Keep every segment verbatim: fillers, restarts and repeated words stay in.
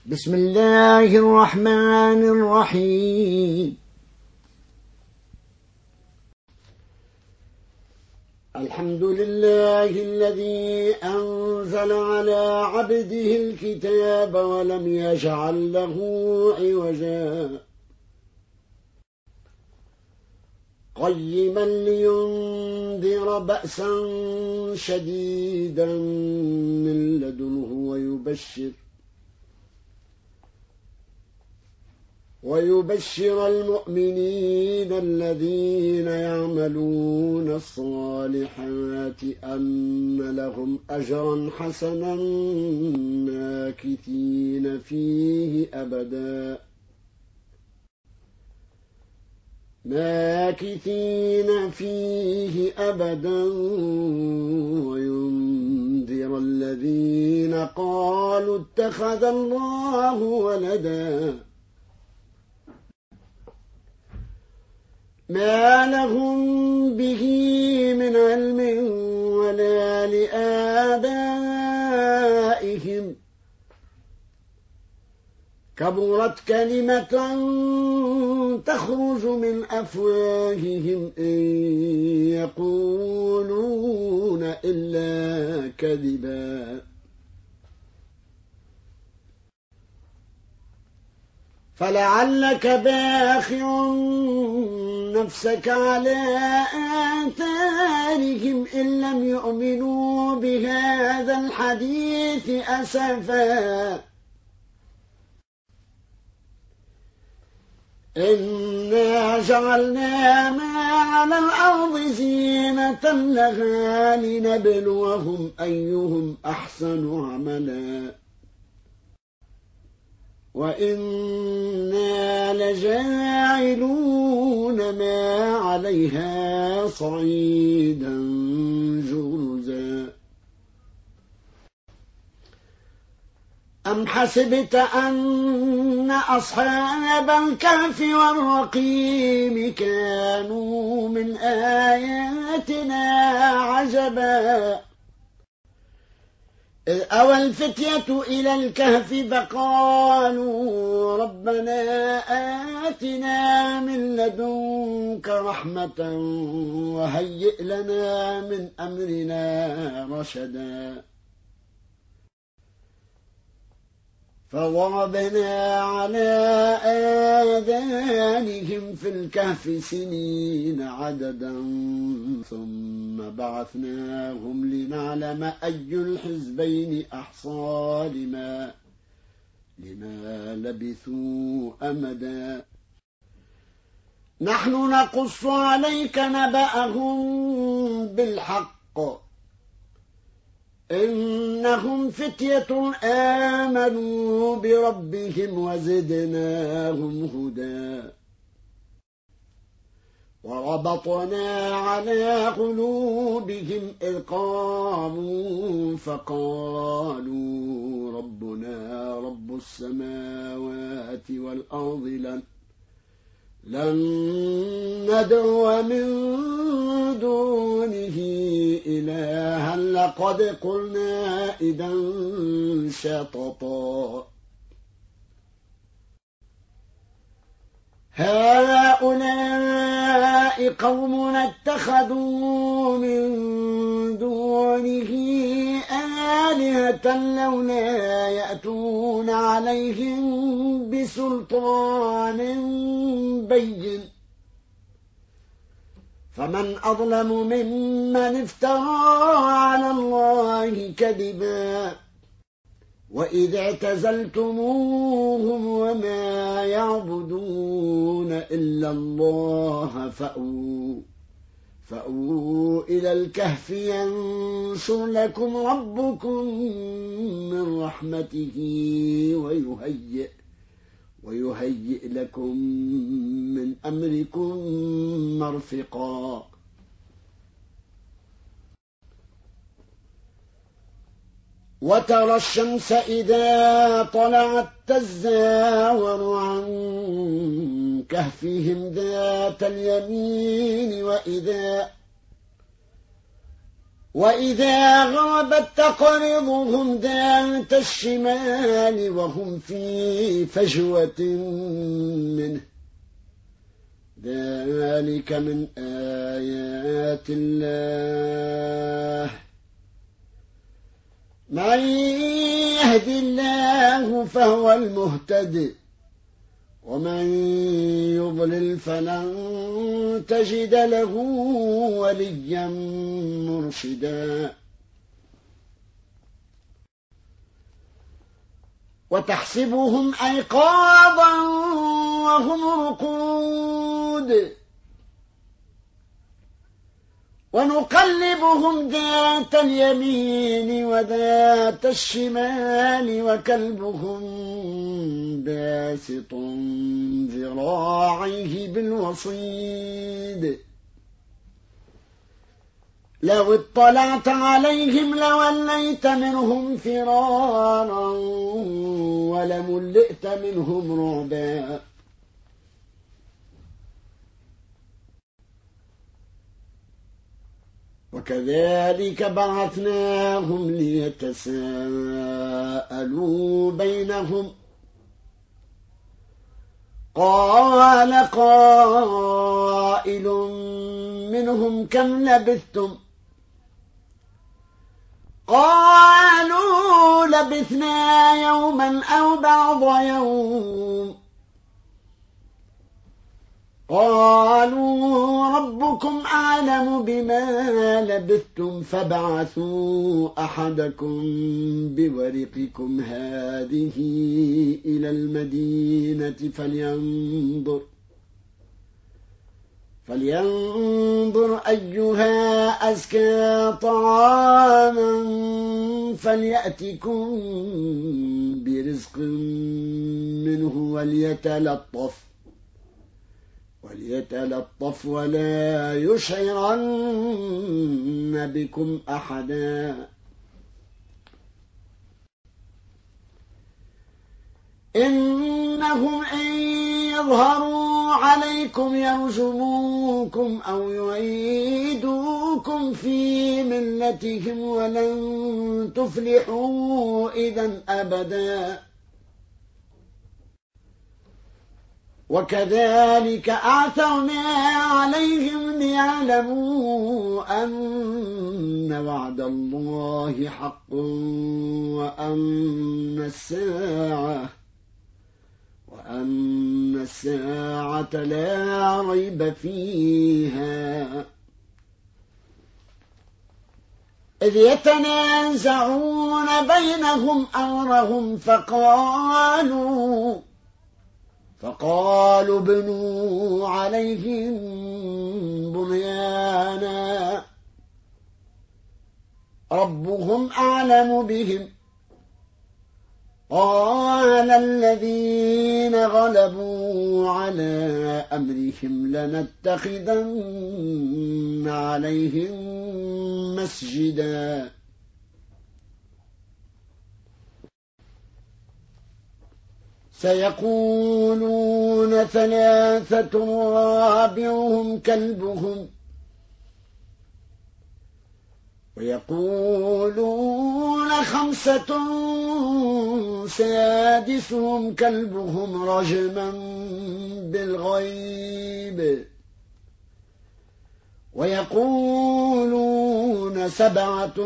بسم الله الرحمن الرحيم. الحمد لله الذي أنزل على عبده الكتاب ولم يجعل له عوجا قيما لينذر بأسا شديدا من لدنه ويبشر ويبشر المؤمنين الذين يعملون الصالحات أن لهم أجرا حسنا ماكثين فيه أبدا ماكثين فيه أبدا وينذر الذين قالوا اتخذ الله ولدا ما لهم به من علم ولا لآبائهم كبرت كلمة تخرج من أفواههم إن يقولون إلا كذبا فلعلك باخع نفسك على آثارهم إن لم يؤمنوا بهذا الحديث أسفا إنا جعلنا ما على الأرض زينة لها لنبلوهم أيهم أحسن عملا وإنا لجاعلون ما عليها صعيدا جرزا أم حسبت أن أصحاب الكهف والرقيم كانوا من آياتنا عجبا إذ أوى الفتية إلى الكهف فقالوا ربنا آتنا من لدنك رحمة وهيئ لنا من أمرنا رشدا فضربنا على آذانهم في الكهف سنين عددا ثم بعثناهم لنعلم أي الحزبين أحصى لما, لما لبثوا أمدا نحن نقص عليك نبأهم بالحق إنهم فتية آمنوا بربهم وزدناهم هدى وربطنا على قلوبهم إذ قاموا فقالوا ربنا رب السماوات والأرض لن لن ندعو من دونه إلها لقد قلنا إذا شططا هؤلاء قوم اتخذوا من دونه آلهة لولا يأتون عليهم بسلطان بين فمن أظلم ممن افترى على الله كذبا وإذ اعتزلتموهم وما يعبدون إلا الله فأووا فأووا إلى الكهف ينشر لكم ربكم من رحمته ويهيئ ويهيئ لكم من أمركم مرفقا وترى الشمس إذا طلعت تزاور عن كهفهم ذات اليمين وإذا وإذا غابت تقرضهم ذات الشمال وهم في فجوة منه ذلك من آيات الله من يهد الله فهو المهتد ومن يضلل فلن تجد له وليا مرشدا وتحسبهم أيقاظا وهم رقود ونقلبهم ذات اليمين وذات الشمال وكلبهم باسط ذراعيه بالوصيد لو اطلعت عليهم لوليت منهم فرارا ولملئت منهم رعبا وكذلك بعثناهم ليتساءلوا بينهم قال قائل منهم كم لبثتم قالوا لبثنا يوما أو بعض يوم قالوا ربكم أعلم بما لبثتم فابعثوا أحدكم بورقكم هذه إلى المدينة فلينظر فلينظر أيها أزكى طعاما فليأتكم برزق منه وليتلطف وليتلطف ولا يشعرن بكم أحدا إنهم إن يظهروا عليكم يرجموكم أو يعيدوكم في ملتهم ولن تفلحوا إذا أبدا وكذلك أعثرنا عليهم ليعلموا أن وعد الله حق وأن الساعة وأن الساعة لا ريب فيها إذ يتنازعون بينهم أمرهم فقالوا فقالوا ابنوا عليهم بنيانا ربهم أعلم بهم قال الذين غلبوا على أمرهم لنتخذن عليهم مسجدا سيقولون ثلاثة رابعهم كلبهم ويقولون خمسة سادسهم كلبهم رجما بالغيب ويقولون سبعة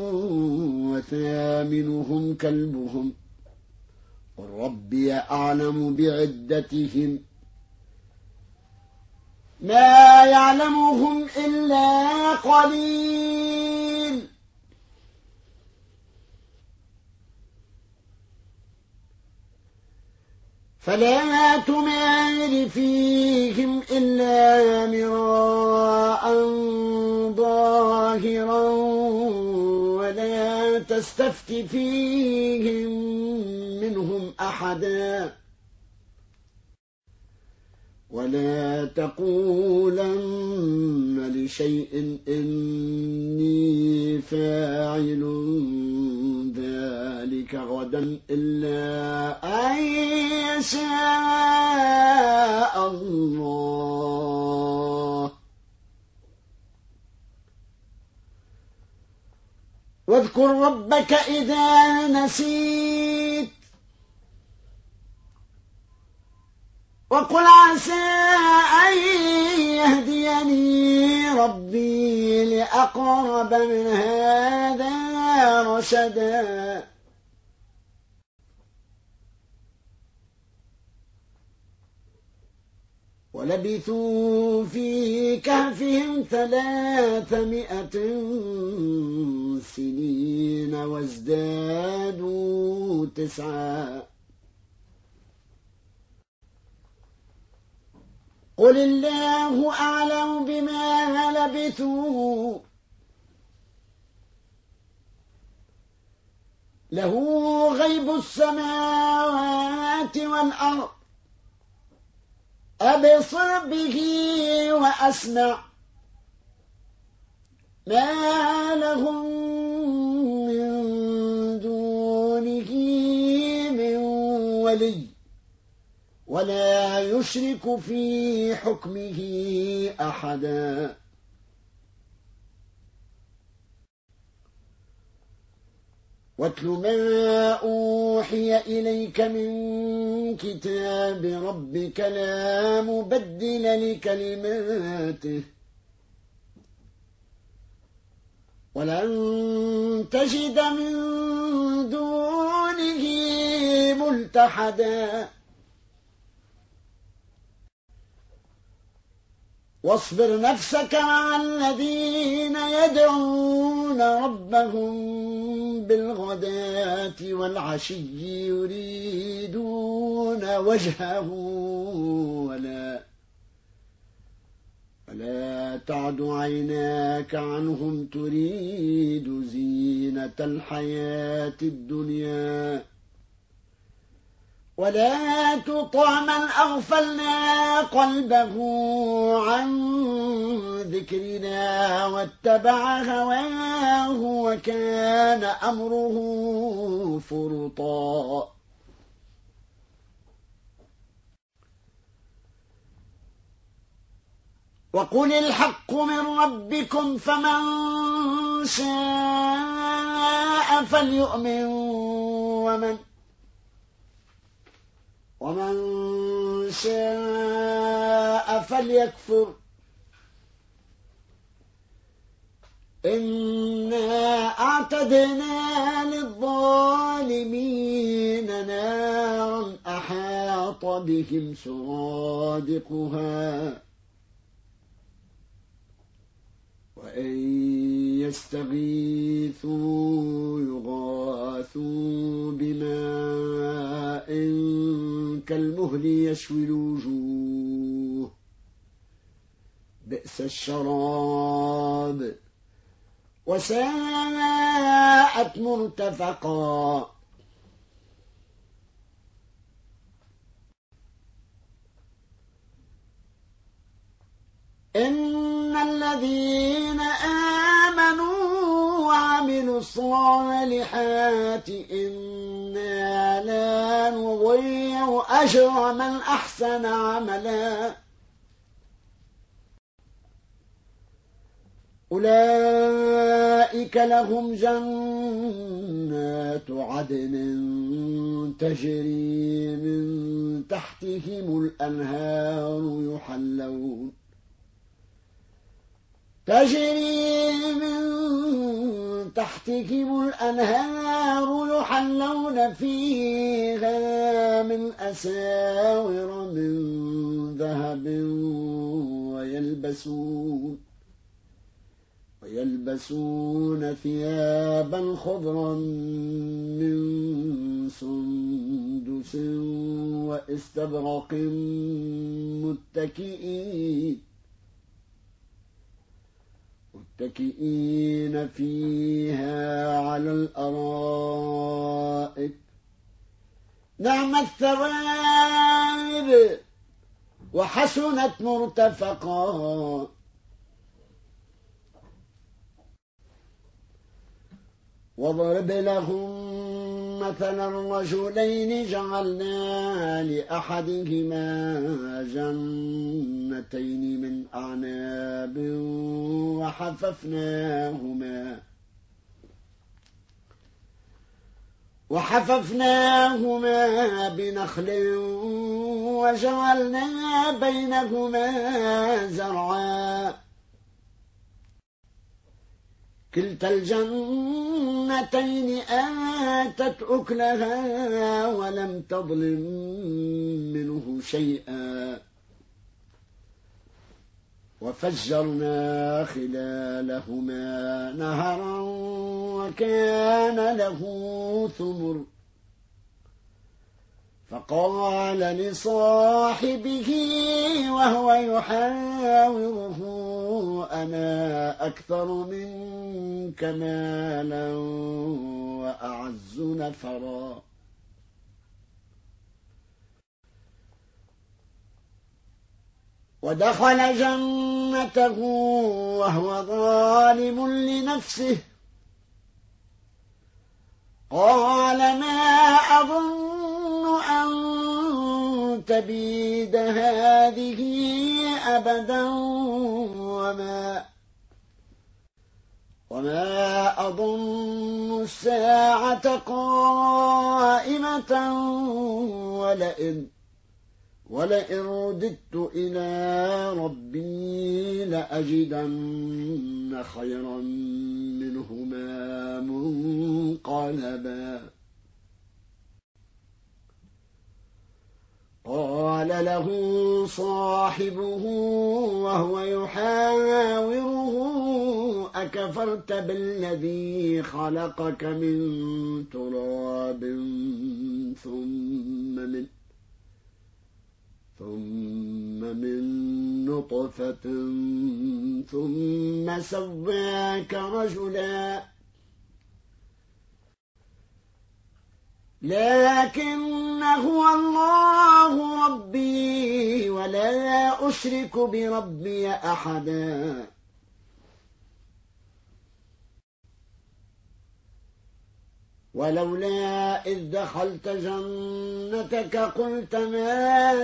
وثامنهم كلبهم قل ربي أعلم بعدتهم ما يعلمهم إلا قليل فلا تمار فيهم إلا مراء ظاهرا ولا تستفت فيهم منهم أحدا ولا تقولن لشيء إني فاعل ذلك غدا إلا أن يشاء الله واذكر ربك إذا نسيت وقل عسى أن يهديني ربي لأقرب من هذا رشدا ولبثوا في كهفهم ثلاثمائة سنين وازدادوا تسعا قل الله أعلم بما لبثوا له غيب السماوات والأرض أبصر به وأسمع ما لهم من دونه من ولي ولا يشرك في حكمه أحدا واتل ما أوحي إليك من كتاب ربك لا مبدل لكلماته ولن تجد من دونه ملتحدا واصبر نفسك مع الذين يدعون ربهم بالغداة والعشي يريدون وجهه ولا ولا تعد عيناك عنهم تريد زينة الحياة الدنيا ولا تطع من أغفلنا قلبه عن ذكرنا واتبع هواه وكان أمره فرطا وقل الحق من ربكم فمن شاء فليؤمن ومن ومن شاء فليكفر إنا أعتدنا للظالمين نارا أحاط بهم سرادقها وإن يستغيثوا يغاثوا بماء كالمهل يشوي الوجوه بئس الشراب وساءت مرتفقا إن الذين آمنوا وعملوا الصالحات إنا لا نضيع أجر من أحسن عملا أولئك لهم جنات عدن تجري من تحتهم الأنهار يحلون تجري من تحتهم الأنهار يحلون فيها من أساور من ذهب ويلبسون ويلبسون ثيابا خضرا من سندس واستبرق متكئين متكئين فيها على الأرائك نعم الثواب وحسنت مرتفقا واضرب لهم مثلا الرجلين جعلنا لأحدهما جنتين من أعناب وحففناهما وحففناهما بنخل وجعلنا بينهما زرعا كلتا الجنتين آتت أكلها ولم تظلم منه شيئا وفجرنا خلالهما نهرا وكان له ثمر فقال لصاحبه وهو يحاوره أنا أكثر منك مالا وأعز نفرا ودخل جنته وهو ظالم لنفسه قال ما أظن أن تبيد هذه أبدا وما وما أظن الساعة قائمة ولئن ولئن رددت إلى ربي لأجدن خيرا منهما منقلبا قال له صاحبه وهو يحاوره أكفرت بالذي خلقك من تراب ثم من ثم من نطفة ثم سواك رجلا لكن هو الله ربي ولا أشرك بربي أحدا ولولا إذ دخلت جنتك قلت ما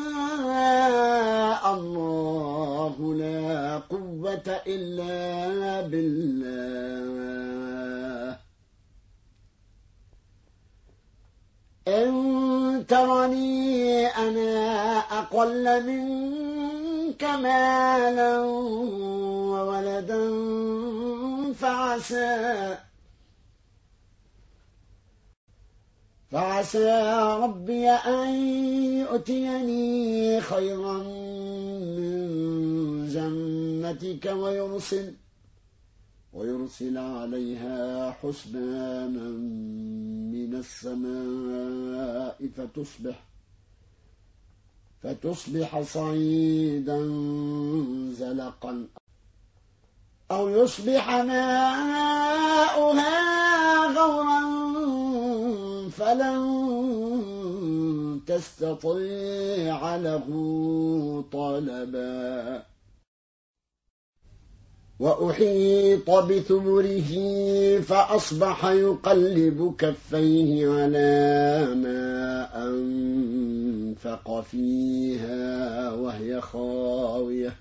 شاء الله لا قوة إلا بالله إن ترني أنا أقل منك مالا وولدا فعسى فعسى ربي أن يؤتيني خيرا من جنتك ويرسل ويرسل عليها حسبانا من السماء فتصبح فتصبح صعيدا زلقا أو يصبح ماؤها غورا فلن تستطيع له طلبا وأحيط بثمره فأصبح يقلب كفيه على ما أنفق فيها وهي خاوية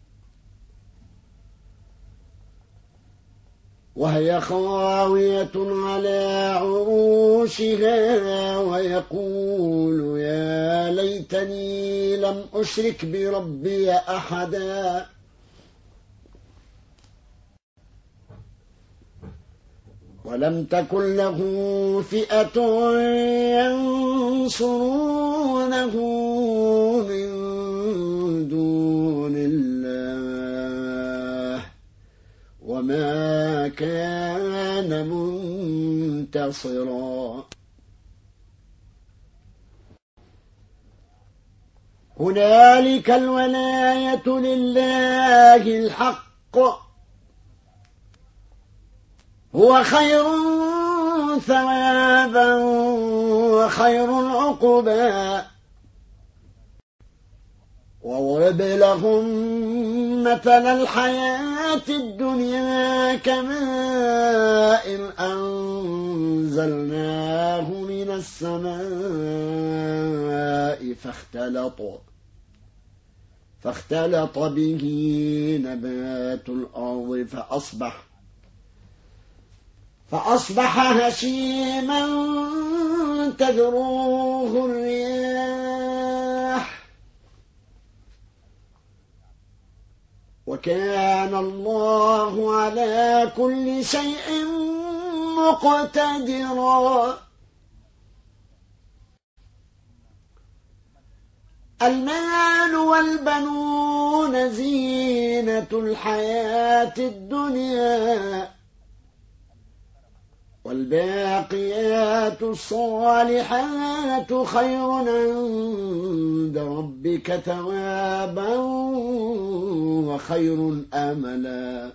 وهي خاوية على عروشها ويقول يا ليتني لم أشرك بربي أحدا ولم تكن له فئة ينصرونه من دون الله وما كان منتصرا هنالك الولاية لله الحق هو خير ثوابا وخير عقبا وضرب لهم مثل الحياة الدنيا كماء أنزلناه من السماء فاختلط فاختلط به نبات الأرض فأصبح فأصبح هشيما تذروه الرياح وكان الله على كل شيء مقتدرا. المال والبنون زينة الحياة الدنيا والباقيات الصالحات خير عند ربك ثوابا وخير أملا.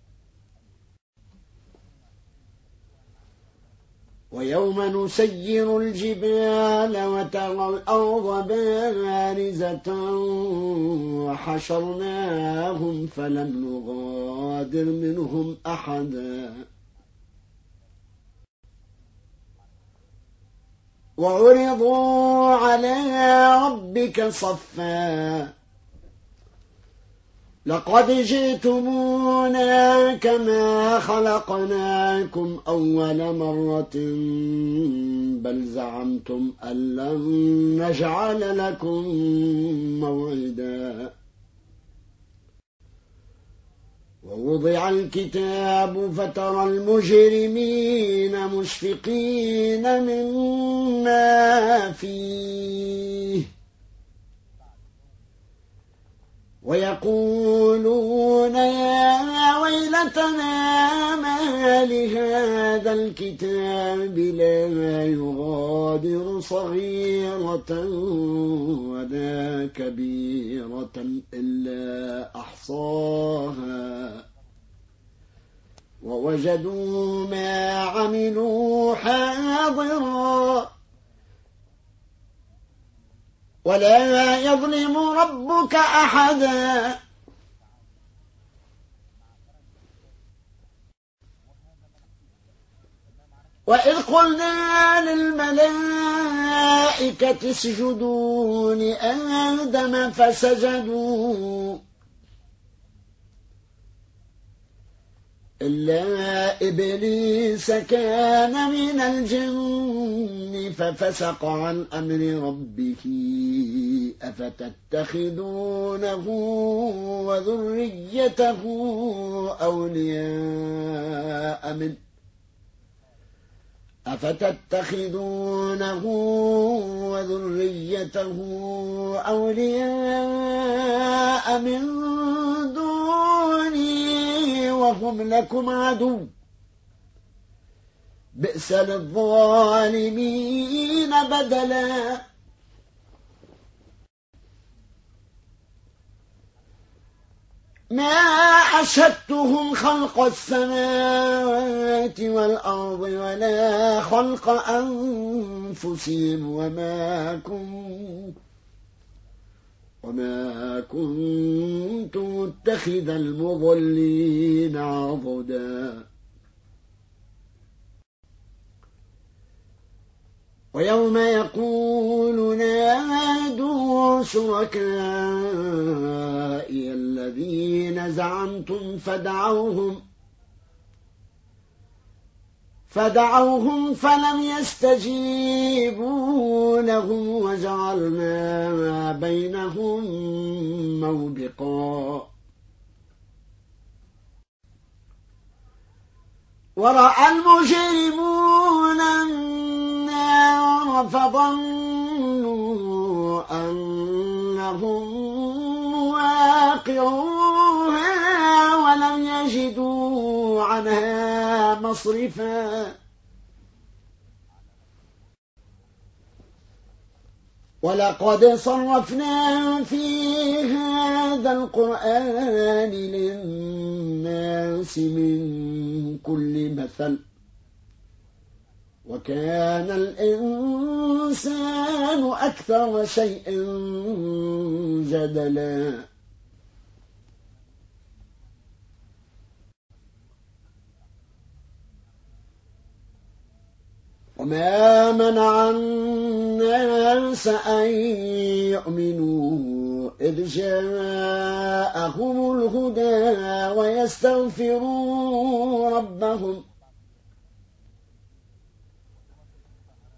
ويوم نسير الجبال وترى الأرض بارزة وحشرناهم فلم نغادر منهم أحدا وعرضوا على ربك صفا لقد جئتمونا كما خلقناكم أول مرة بل زعمتم أن لن نجعل لكم موعدا. ووضع الكتاب فترى المجرمين مشفقين مما فيه ويقولون يا ويلتنا ما لهذا الكتاب لا يغادر صغيرة ولا كبيرة إلا أحصاها ووجدوا ما عملوا حاضرا ولا يظلم ربك أحدا. وإذ قلنا للملائكة اسجدوا لآدم فسجدوا إلا إبليس كان من الجن ففسق عن أمر ربه أفتتخذونه وذريته أولياء من أفتتخذونه وذريته أولياء من دوني وهم لكم عدو بئس للظالمين بدلا. ما أشهدتهم خلق السماوات والأرض ولا خلق أنفسهم وما كنت وما كنت متخذ المضلين عضدا. ويوم يقول نادوا شركائي الذين زعمتم فدعوهم فدعوهم فلم يستجيبوا لهم وجعلنا ما بينهم موبقا. ورأى المجرمون النار فظنوا أنهم واقعوها ولم يجدوا عنها مصرفا. ولقد صرفنا في هذا القرآن للناس من كل مثل وكان الإنسان أكثر شيء جدلا. وما منع الناس أن يؤمنوا إذ جاءهم الهدى ويستغفروا ربهم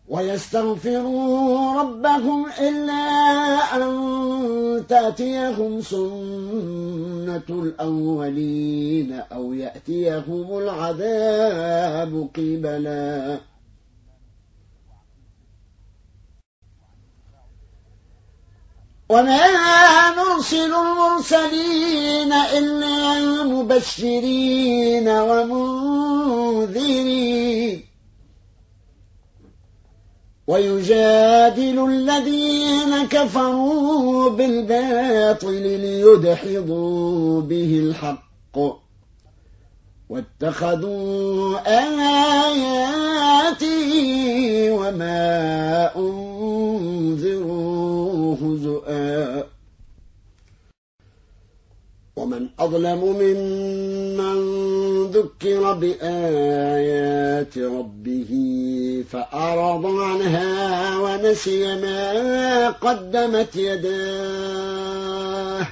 ويستغفروا ربهم إلا أن تأتيهم سنة الأولين أو يأتيهم العذاب قبلا وما نرسل المرسلين إلا مبشرين ومنذرين ويجادل الذين كفروا بالباطل ليدحضوا به الحق واتخذوا آياتي وما أنذروا هزؤا ومن أظلم ممن ذكر بآيات ربه فأعرض عنها ونسي ما قدمت يداه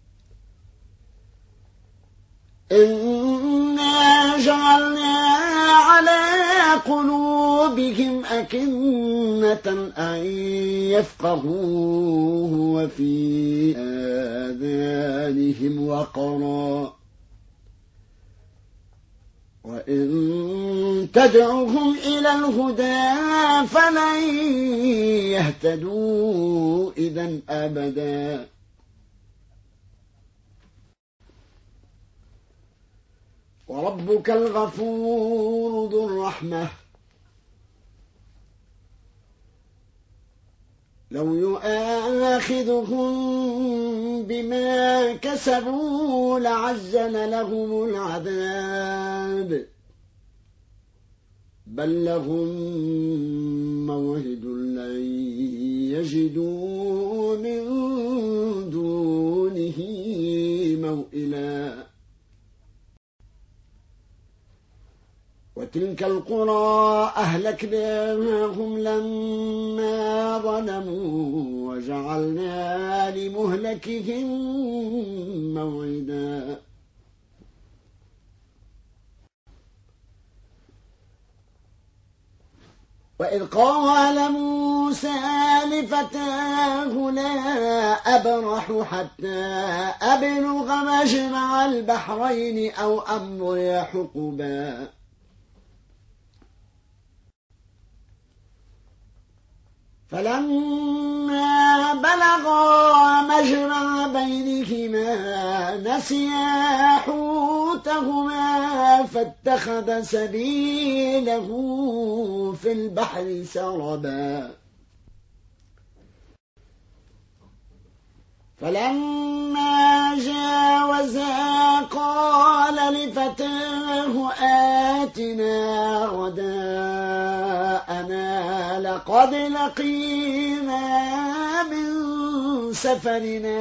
إنا جعلنا على قلوبهم أكنة أن يفقهوه وفي آذانهم وقرا وإن تدعوهم إلى الهدى فلن يهتدوا إذا أبدا وربك الغفور ذو الرحمة لو يؤاخذهم بما كسبوا لعجل لهم العذاب بل لهم موعد لن يجدوا من دونه موئلا وتلك القرى أهلكناهم لما ظلموا وجعلنا لمهلكهم موعدا وإذ قال موسى لفتاه لا أبرح حتى أبلغ مجمع البحرين أو أمضي حقبا فلما بلغا مجمع بينهما نسيا حوتهما فاتخذ سبيله في البحر سربا فلما جاوزا قال لفتاه آتنا غداءنا لقد لقينا من سفرنا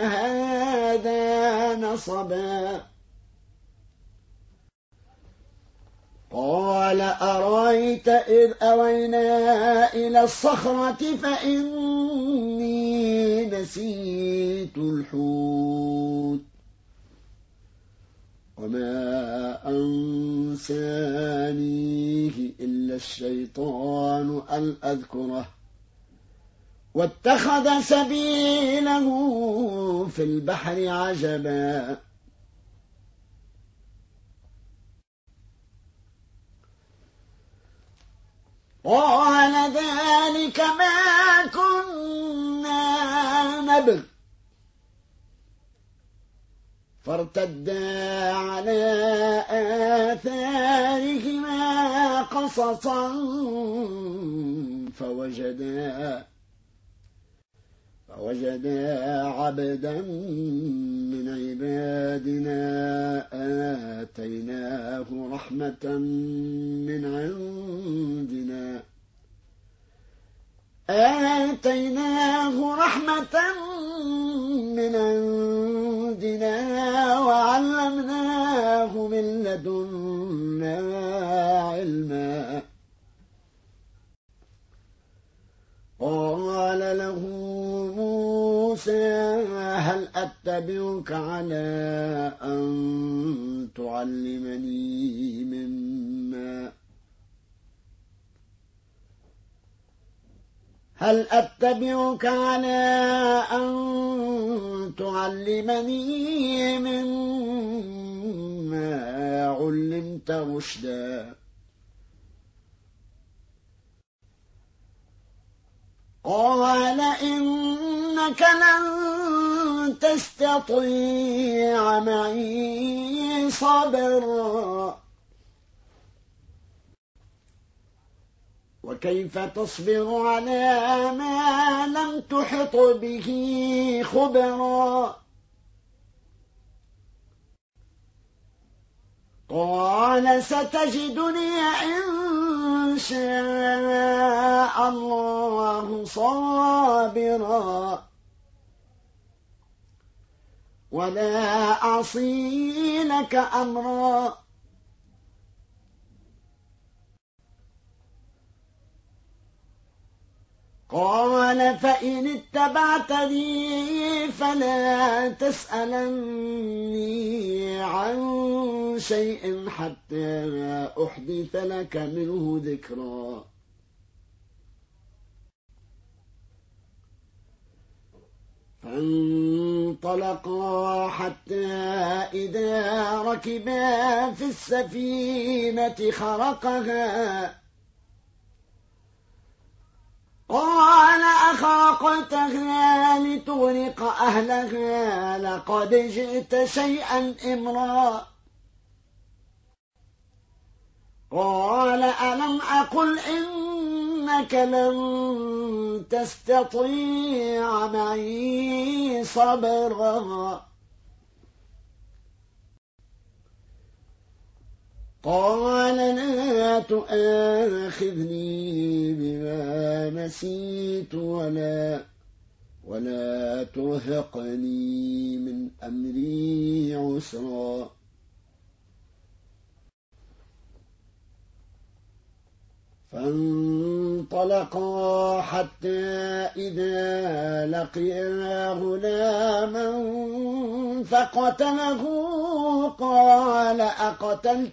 هذا نصبا قال أرأيت إذ أوينا إلى الصخرة فإني نسيت الحوت وما أنسانيه إلا الشيطان أن أذكره واتخذ سبيله في البحر عجبا قال ذلك ما كنا نبغ فارتدا على آثارهما قصصا فوجدا فوجدا عبدا من عبادنا آتيناه رحمة من عندنا آتيناه رحمة من عندنا وعلمناه من لدنا علما قال له موسى هل أتبعك على أن تعلمني مما هل أتبعك على أن تعلمني مما علمت رشدا قال إنك لن تستطيع معي صبرا وكيف تصبر على ما لم تحط به خبرا قال ستجدني إن شاء الله صابرا ولا أعصي لك أمرا قال فإن اتبعتني فلا تسألني عن شيء حتى أحدث لك منه ذكرا فانطلقا حتى إذا ركبا في السفينة خرقها قال أخرقتها لتغرق أهلها لقد جئت شيئا إمرا قال ألم أقل إنك لن تستطيع معي صبرا قال لا تؤاخذني بما نسيت ولا ولا ترهقني من أمري عسرا فانطلقا حتى إذا لقيا غلاما فقتله قال أقتلت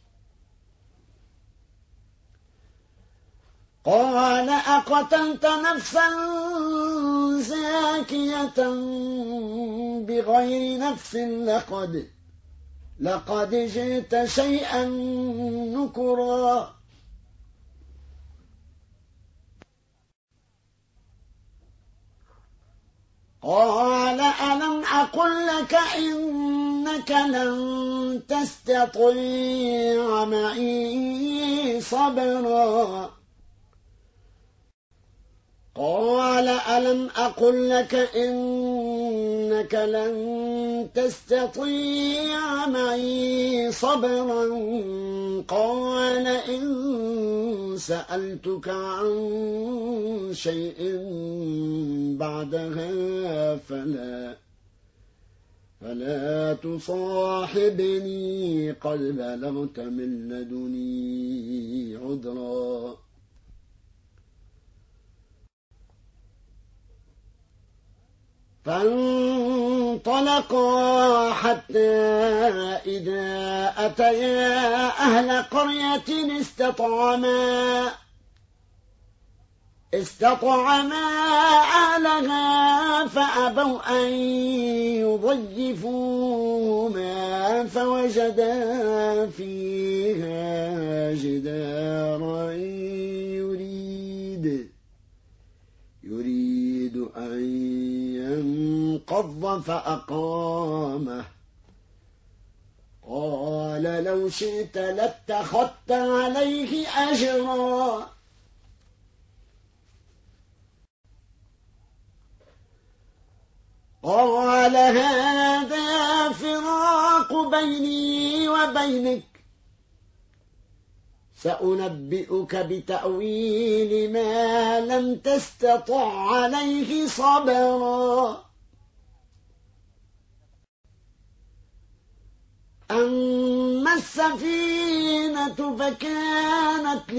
قال أقتلت نفسا زاكية بغير نفس لقد لقد جئت شيئا نكرا قال ألم أقل لك إنك لن تستطيع معي صبرا قال ألم أقل لك إنك لن تستطيع معي صبرا قال إن سألتك عن شيء بعدها فلا فلا تصاحبني قد بلغت من لدني عذرا فانطلقا حتى إذا أتيا أهل قرية استطعما استطعما أهلها فأبوا أن يضيفوهما فوجدا فيها جدارا يريد يريد أن ينقض فأقامه قال لو شئت لاتخذت عليه أجرا قال هذا فراق بيني وبينك سأنبئك بتأويل ما لم تستطع عليه صبرا أما السفينة فكانت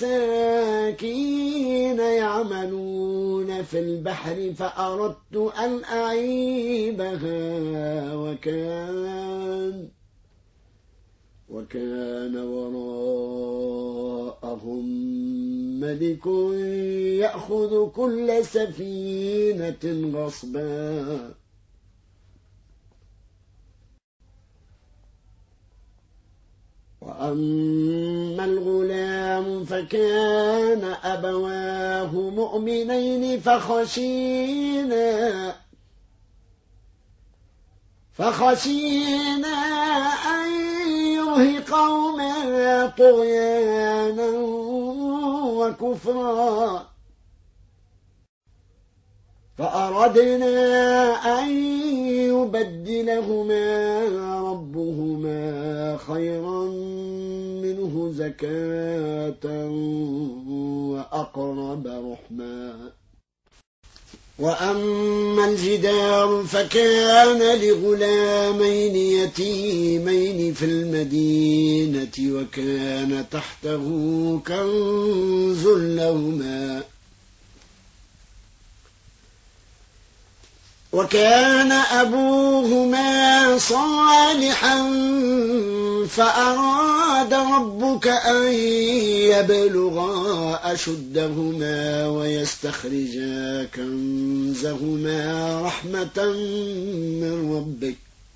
لمساكين يعملون في البحر فأردت أن أعيبها وكان وكان وراءهم ملك يأخذ كل سفينة غصبا. وأما الغلام فكان أبواه مؤمنين فخشينا فخشينا أن يرهقهما طغيانا وكفرا فأردنا أن يبدلهما ربهما خيرا منه زكاة وأقرب رحما. وأما الجدار فكان لغلامين يتيمين في المدينة وكان تحته كنز لهما وكان أبوهما صالحا فأراد ربك أن يبلغا أشدهما ويستخرجا كنزهما رحمة من ربك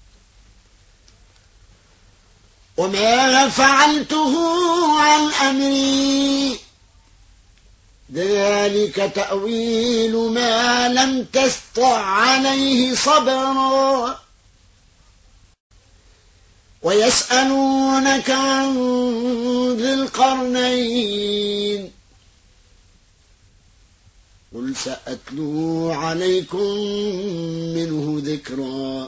وما فعلته عن أمري ذلك تأويل ما لم تستطع عليه صبرا. ويسألونك عن ذي القرنين قل سأتلو عليكم منه ذكرا.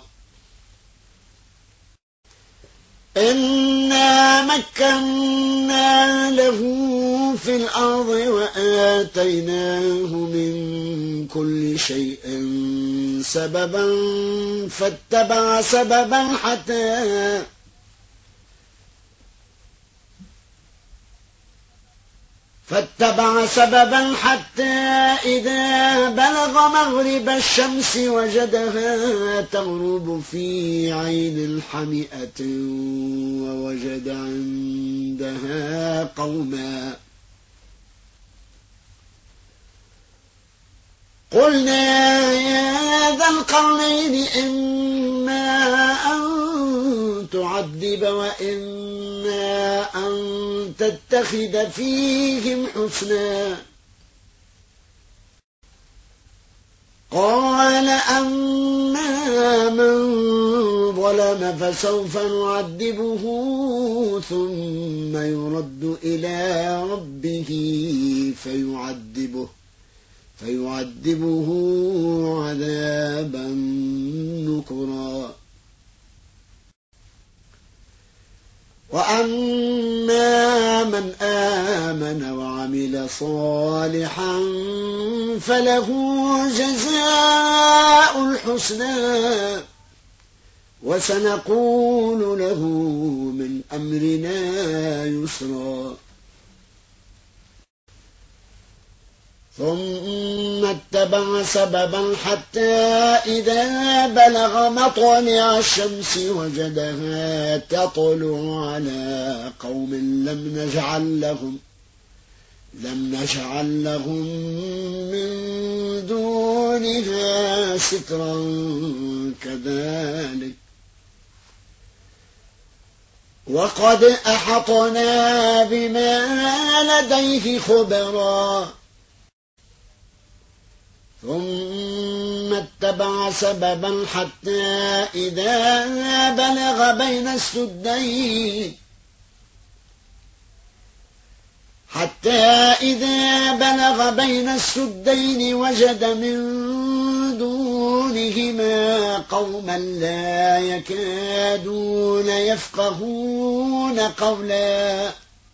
إنا مكنا له في الأرض وآتيناه من كل شيء سببا فاتبع سببا حتى فاتبع سببا حتى إذا بلغ مغرب الشمس وجدها تغرب في عين حمئة ووجد عندها قوما قلنا يا ذا القرنين إما أن تعذب وإما أن تتخذ فيهم حسنا. قال أما من ظلم فسوف نعذبه ثم يرد إلى ربه فيعذبه فيعذبه عذابا نكرا. وأما من آمن وعمل صالحا فله جزاء الحسنى وسنقول له من أمرنا يسرا. ثم اتبع سببا حتى إذا بلغ مطلع الشمس وجدها تطلع على قوم لم نجعل لهم لم نجعل لهم من دونها سترا كذلك وقد أحطنا بما لديه خبرا. ثم اتبع سببا حتى إذا بلغ بين السدين حتى إذا بلغ بين السدين وجد من دونهما قوما لا يكادون يفقهون قولا.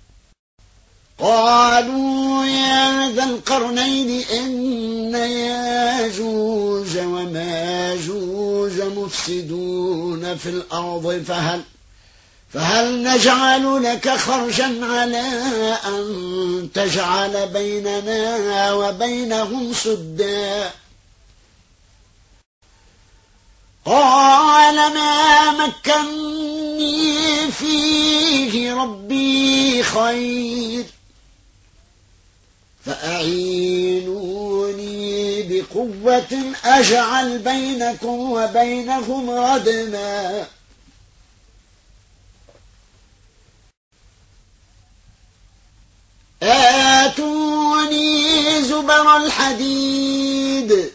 قالوا يا ذا القرنين إن ياجوج وماجوج مفسدون في الأرض فهل فهل نجعل لك خرجا على أن تجعل بيننا وبينهم سدا. قال ما مكنني فيه ربي خير فأعينوني بقوة أجعل بينكم وبينهم ردما آتوني زبر الحديد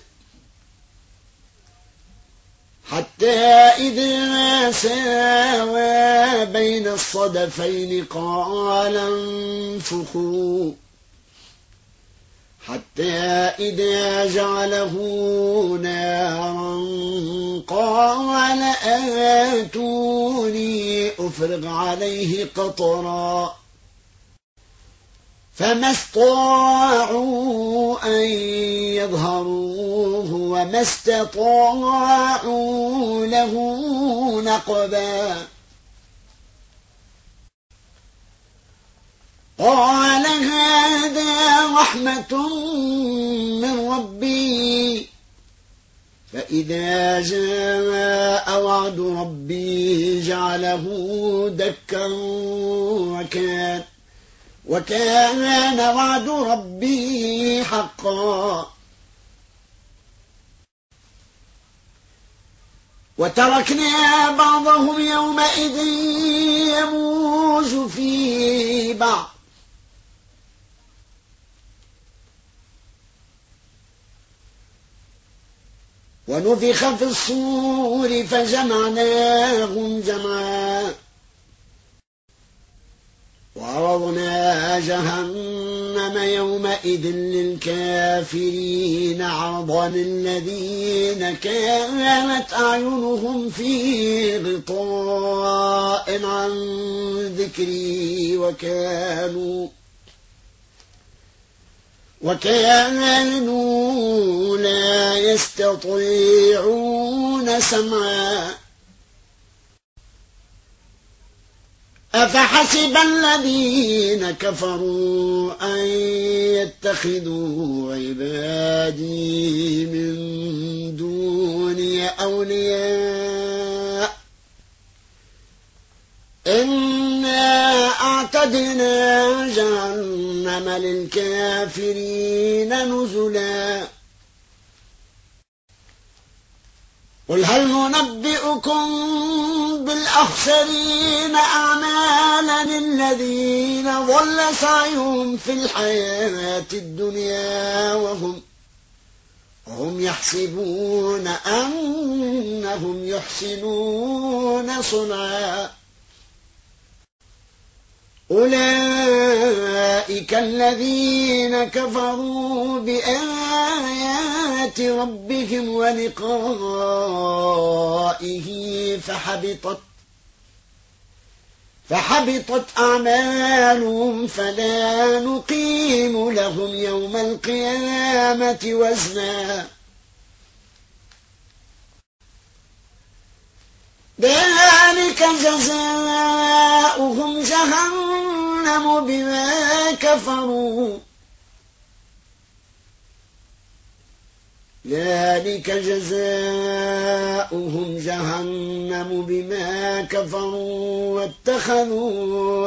حتى إذا ساوى بين الصدفين قال انفخوا حتى إذا جعله نارا قال آتوني أفرغ عليه قطرا فما استطاعوا أن يظهروه وما استطاعوا له نقبا قال هذا رحمة من ربي فإذا جاء وعد ربي جعله دكا وكان وكان وعد ربي حقا وتركنا بعضهم يومئذ يموج في بعض ونفخ في الصور فجمعناهم جمعا وعرضنا جهنم يومئذ للكافرين عرضا الذين كانت أعينهم في غطاء عن ذكري وكانوا وكانوا لا يستطيعون سمعا أفحسب الذين كفروا أن يتخذوا عبادي من دوني أولياء إنا أعتدنا جهنم للكافرين نزلا قل هل ننبئكم بالأخسرين أعمالا الذين ضل سعيهم في الحياة الدنيا وهم وهم يحسبون أنهم يحسنون صنعا أولئك الذين كفروا بآيات ربهم ولقائه فحبطت فحبطت أعمالهم فلا نقيم لهم يوم القيامة وزنا ذلك جزاؤهم جهنم بما كفروا ذلك جزاؤهم جهنم بما كفروا واتخذوا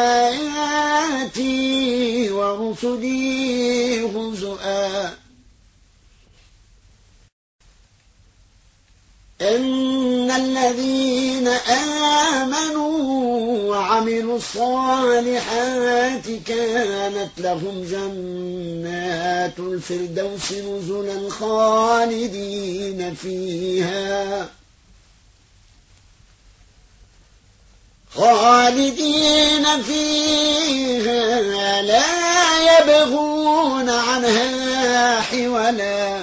آياتي ورسلي هزؤا إن الذين آمنوا وعملوا الصالحات كانت لهم جنات الفردوس نزلا خالدين فيها خالدين فيها لا يبغون عنها حولا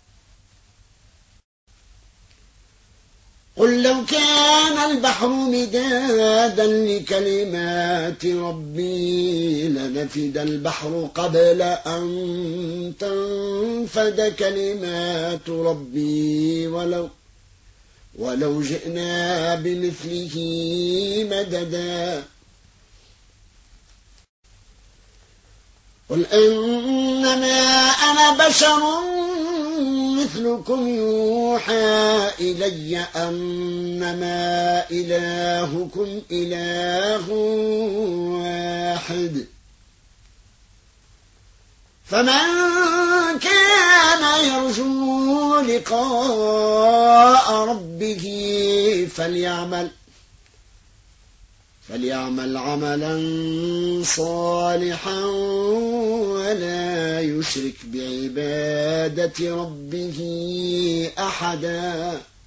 قل لو كان البحر مدادا لكلمات ربي لنفد البحر قبل أن تنفد كلمات ربي ولو ولو جئنا بمثله مددا قل إنما أنا بشر مثلكم يوحى إلي أنما إلهكم إله واحد فمن كان يرجو لقاء ربه فليعمل فليعمل عملا صالحا ولا يشرك بعبادة ربه أحدا